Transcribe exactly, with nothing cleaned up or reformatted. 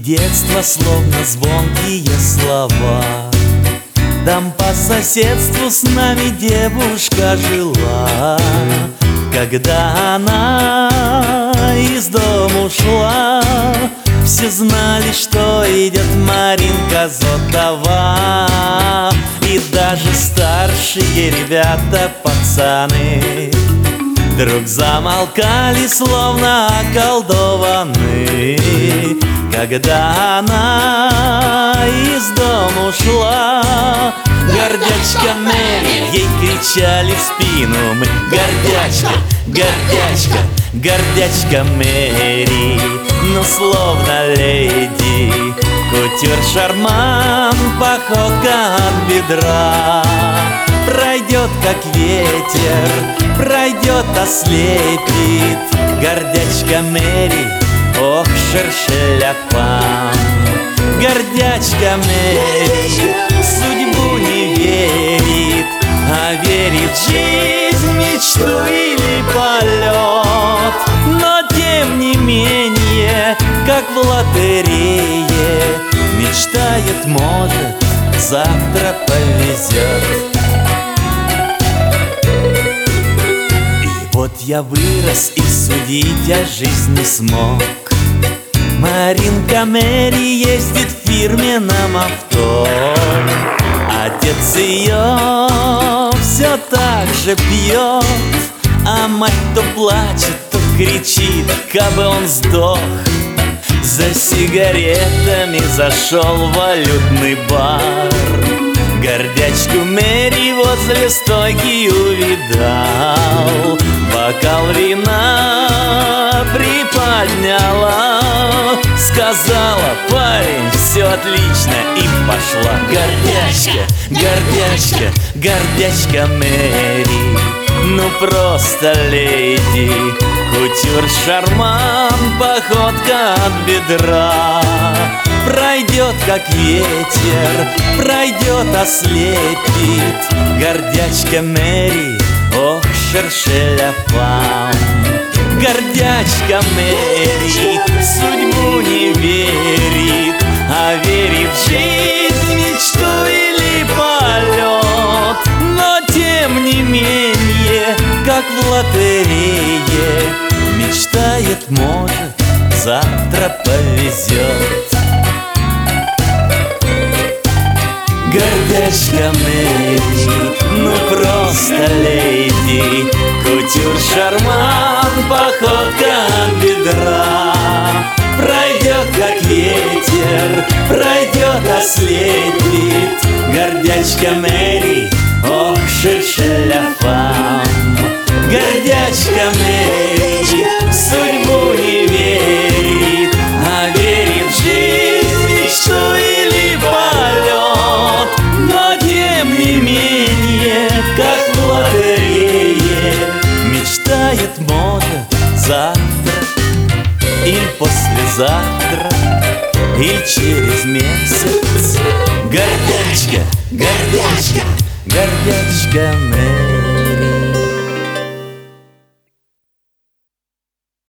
детства словно звонкие слова. Там по соседству с нами девушка жила. Когда она из дома ушла, все знали, что идет Маринка Зотова. И даже старшие ребята, пацаны, вдруг замолкали, словно околдованы. Когда она из дома ушла, гордячка Мэри, ей кричали в спину мы: гордячка, гордячка, гордячка Мэри. Ну словно леди, кутюр, шарман, походка от бедра. Пройдет, как ветер, пройдет, ослепит гордячка Мэри, ох, шершеляпам. Гордячка Мэри судьбу не верит, а верит в жизнь, мечту или полет. Но тем не менее, как в лотерее, мечтает, может, завтра повезет. Вот я вырос и судить о жизни смог. Маринка Мэри ездит в фирменном авто. Отец ее все так же пьет, а мать то плачет, то кричит, кабы он сдох. За сигаретами зашел в валютный бар. Гордячку Мэри возле стойки увидал. Бокал вина приподняла, сказала: парень, все отлично, и пошла. Гордячка, гордячка, гордячка Мэри, ну просто леди, кутюр, шарман, походка от бедра. Пройдет, как ветер, пройдет, ослепит гордячка Мэри, ох, шершеляпам. Гордячка Мэри судьбу не верит, а верит в жизнь, мечту или полет. Но тем не менее, как в лотерее, мечтает, может, завтра повезет. Гордячка Мэри, ну просто леди, кутюр, шарман, походка от бедра. Пройдет, как ветер, пройдет, ослепит гордячка Мэри, ох, шершеляфам. Гордячка Мэри судьбу не верит, а верит в жизнь, мечту или полет. Но тем не менее, как в лотерее, мечтает, может, завтра или послезавтра, или через месяц. Гордячка, гордячка, гордячка Мэри.